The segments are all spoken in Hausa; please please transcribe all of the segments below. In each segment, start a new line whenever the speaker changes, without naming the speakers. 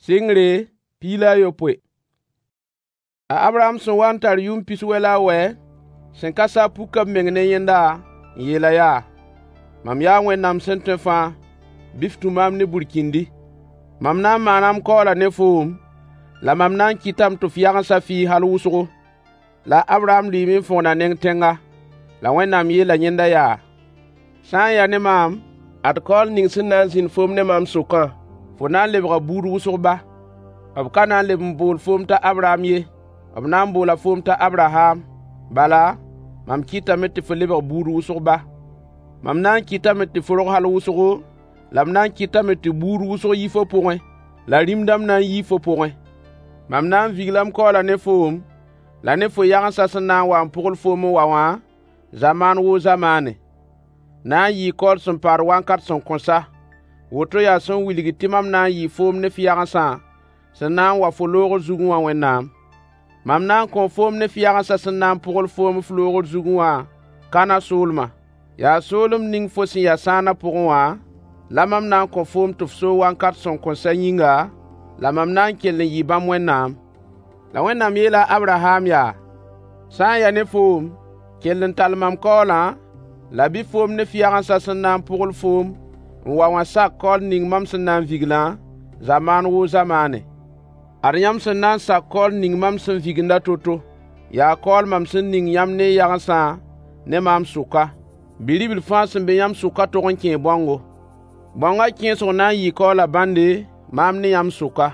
Singre pila yopoe. A Abraham sun wan tar yum piswela we sen kasa puka mengne yenda yela ya. Mam ya Wẽnnaam sẽn tõe fãa biftu mam ne burkindi. Mam na n maanam kaoola ne foom la mam na n kɩtame tɩ f yagensã fɩɩ hal wʋsgo. La Abraham lɩɩme n fõgna neng tẽnga. La Wẽnnaam yeela yẽnda yaa: sã n ya ne maam, ad kaool ning sẽn na n zĩnd foom ne maam sʋkã, fo na n lebga buud wʋsg ba. B ka na n leb n bool foom t'a Abraham ye, b na n boola foom t'a Abraham. Bala, mam kɩtame tɩ fo lebg buud wʋsg ba. Mam na n kɩtame tɩ fo rog hal wʋsgo, la m na n kɩtame tɩ buud wʋsg yi fo pʋgẽ, la rĩmdãmb na n yi fo pʋgẽ. Mam na n viglame kaoola ne foom, la ne fo yagensã sẽn na n wa n pʋgl foom n wa wã, zamaan woo zamaane. Na n yɩɩ kaool sẽn paad wãnkat sẽn kõsa. Woto yaa sẽn wilgi tɩ mam na n yɩ foom ne f yagensã sẽn na n wa fo loogr zugẽ wã Wẽnnaam. Mam na n kõ foom ne f yagensã sẽn na n pʋgl foom f loogr zugẽ wã kana soolma. Yaa soolem ning fo sẽn ya sãana pʋgẽ wã, la mam na n kõ foom tɩ f soog wãnkat sẽn kõsa yĩnga, la mam na n kell n yɩ bãmb Wẽnnaam. La Wẽnnaam yeela Abraham yaa: sã n ya ne foom, kell n tall mam kaoolã, la bɩ foom ne f yagensã sẽn na n pʋgl foom n wa wã sak kaool ning mam sẽn na n viglã zamaan woo zamaane. Ad yãmb sẽn na n sak kaool ning mam sẽn vigenda to-to, yaa kaool mam sẽn ning yãmb ne yagensã ne maam sʋka. Bi-ribl fãa sẽn be yãmb sʋka tog n kẽ bõngo. Bõngã kẽesg na n yɩ kaoola bãnde maam ne yãmb sʋka.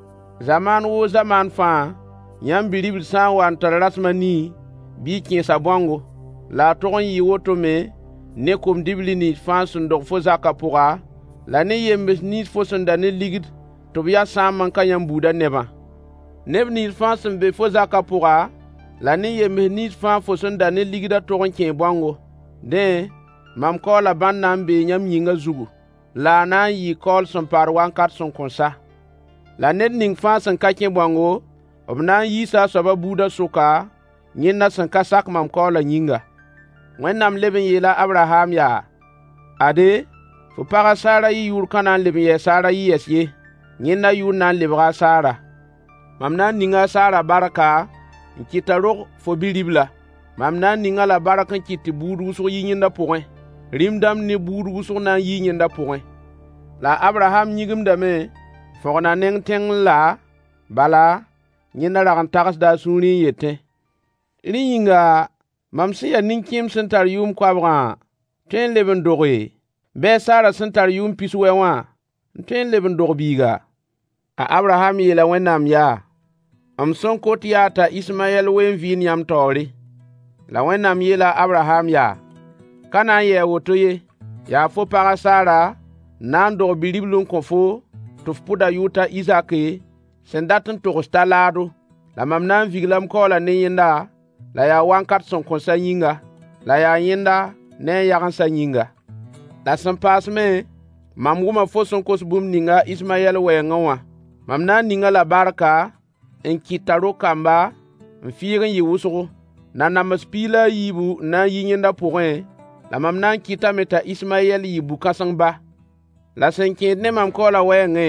Zamaan woo zamaan fãa, yãmb bi-ribl sã n wa n tar rasmã nii, bɩ y kẽesa bõngo, la a tog n yɩ woto me ne kom-dibli nins fãa sẽn dog fo zakã pʋga, la ne yembs nins fo sẽn da ne ligd tɩ b ya sãam n ka yãmb buudã nebã. Neb nins fãa sẽn be fo zakã pʋga, la ne yembs nins fãa fo sẽn da ne ligdã tog n kẽ bõngo. Dẽ, mam kaoola bãnd na n bee yãmb yĩngã zugu, la a na n yɩ kaool sẽn paad wãnkat sẽn kõsa. La ned ning fãa sẽn ka kẽ bõngo, b na n yiisa a soabã buudã sʋka, yẽnda sẽn ka sak mam kaoola yĩnga. Wẽnnaam leb n yeela Abraham yaa: ade, fo pagã Saara yɩ yʋʋr ka na n leb n yɛɛ Saara yɩ yɛs ye, yẽnda yʋʋr na n lebga a Saara. Mam na n ninga a Saara barka n kɩta rog fo bi-ribla. Mam na n ninga la bark n kɩt tɩ buud wʋsg yi yẽnda pʋgẽ, rĩmdãmb ne buud wʋsg na n yi yẽnda pʋgẽ. La Abraham yĩgimdame n fogna neng tẽng la, bala, yẽnda rag n tagsda a sũurẽ n yetẽ: rẽ yĩnga, mam sẽn ya nin-kẽem sẽn tar yʋʋm koabgã tõe n leb n doge, bɩ a Saara sẽn tar yʋʋm pis-wɛ wã n tõe n leb n dog biiga? A Abraham yeela Wẽnnaam yaa: m sẽn kot yaa t'a Ismayɛl ween vɩɩn yãmb taoore. La Wẽnnaam yeela Abraham yaa: ka na n yɩ a woto ye, yaa fo pagã Saara na n dog bi-ribl n kõ fo tɩ f pʋda yʋʋr t'a Izake sẽn dat n togs t'a laado. La mam na n viglame kaoola ne yẽnda, la yaa wãnkat sẽn kõsa yĩnga, la yaa yẽnda ne a yagensã yĩnga. La sẽn paasme, mam wʋma fo sẽn kos bũmb ninga Ismayɛl wɛɛngẽ wã. Mam na n ninga la barka n kɩt t'a ro-kamba n fɩɩg n yɩ wʋsgo. Nanams piila a yiibu na n yi yẽnda pʋgẽ, la mam na n kɩtame t'a Ismayɛl yɩ bu-kãseng ba. La sẽn kẽed ne mam kaoola wɛɛngẽ,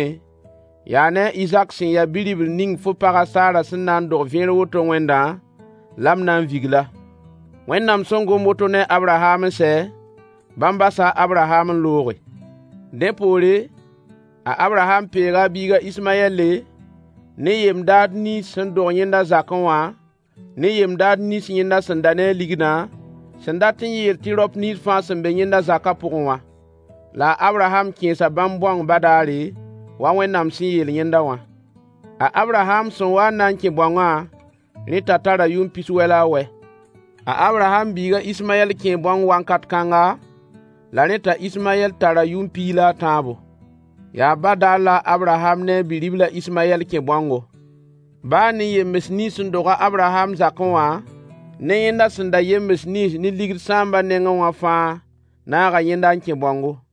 yaa ne a Izak sẽn ya bi-ribl ning fo pagã Saara sẽn na n dog vẽer woto wẽndã, la m na n vigla. Wẽnnaam sẽn gom woto ne Abraham sɛ, bãmb basa a Abraham n looge. Dẽ poore, a Abraham peega a biiga Ismayɛlle ne yem-daad nins sẽn dog yẽnda zakẽ wã, ne yem-daad nins yẽnda sẽn da ne a ligdã, sẽn dat n yeel tɩ raop nins fãa sẽn be yẽnda zakã pʋgẽ wã. La Abraham kẽesa bãmb bõang badaare wa Wẽnnaam sẽn yeel yẽnda wã. A Abraham sẽn wa n na n kẽ bõangã, rẽ t'a tara yʋʋm pis-wɛ la a wɛ. A Abraham biiga Ismayɛl kẽ bõang wãnkat kãnga, la rẽ t'a Ismayɛl tara yʋʋm piig la a tãabo. Yaa badaar la Abraham ne a bi-ribla Ismayɛl kẽ bõango. Baa ne yems nins sẽn doga Abraham zakẽ wã, ne yẽnda sẽn da yems nins ne ligd sãamba nengẽ wã fãa naaga yẽnda n kẽ bõango.